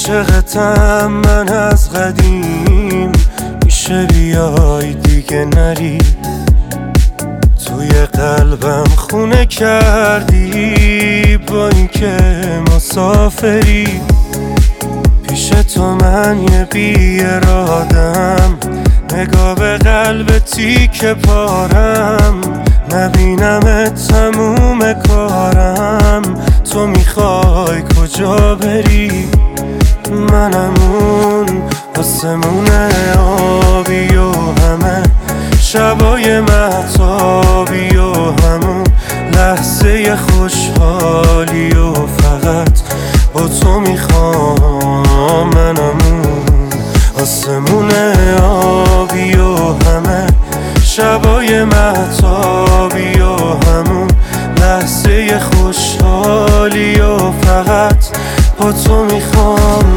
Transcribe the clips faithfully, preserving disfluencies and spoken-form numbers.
عاشقتم من از قدیم، میشه بیای دیگه نری، توی قلبم خونه کردی با اینکه مسافری. پیش تو من یه بی ارادم، نگاه به قلب تیک پارم، نبینم تموم کارم. تو میخوای کجا بری؟ منم اون آسمون آبی و همه شبای مهتابی و همون لحظه خوشحالی و فقط با تو میخوام. منم اون آسمون آبی و همه شبای مهتابی و همون لحظه خوشحالی و فقط با تو میخوام.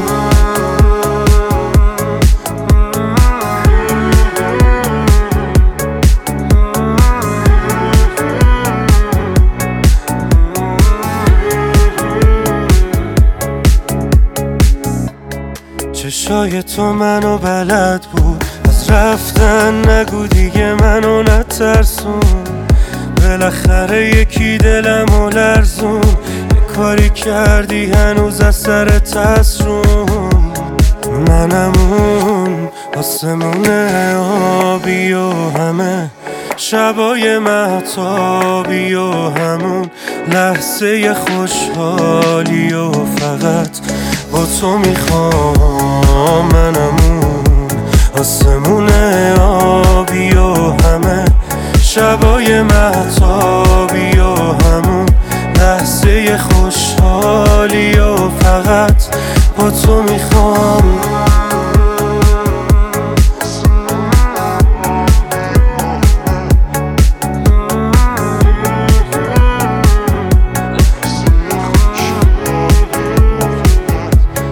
چشای تو منو بلد بود، از رفتن نگو دیگه منو نترسون. بالاخره یکی دلمو لرزون، یه کاری کردی هنوز از سرت هست روم. منم اون آسمون آبی و همه شبای مهتابی و همون لحظه خوشحالی و فقط با تو میخوام. منم اون آسمون آبی و همه شبای مهتابی و همون لحظه خوشحالی و فقط با تو میخوام.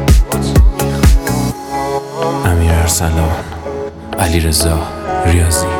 امیر ارسلان، علیرضا ریاضی.